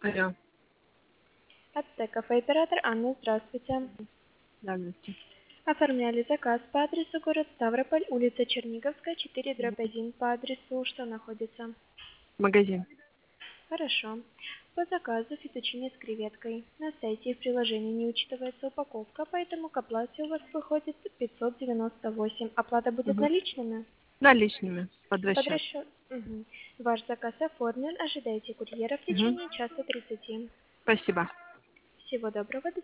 Алло. Ацтеков и оператор Анна, здравствуйте. Да, здравствуйте. Оформляли заказ по адресу город Ставрополь, улица Черниговская, 4/1. По адресу что находится? Магазин. Хорошо. По заказу фетучини с креветкой. На сайте и в приложении не учитывается упаковка, поэтому к оплате у вас выходит 598. Оплата будет Угу. наличными? Наличными. Под Под расчет. расчет. Угу. Ваш заказ оформлен. Ожидайте курьера в Угу. течение часа 30. Спасибо. Всего доброго.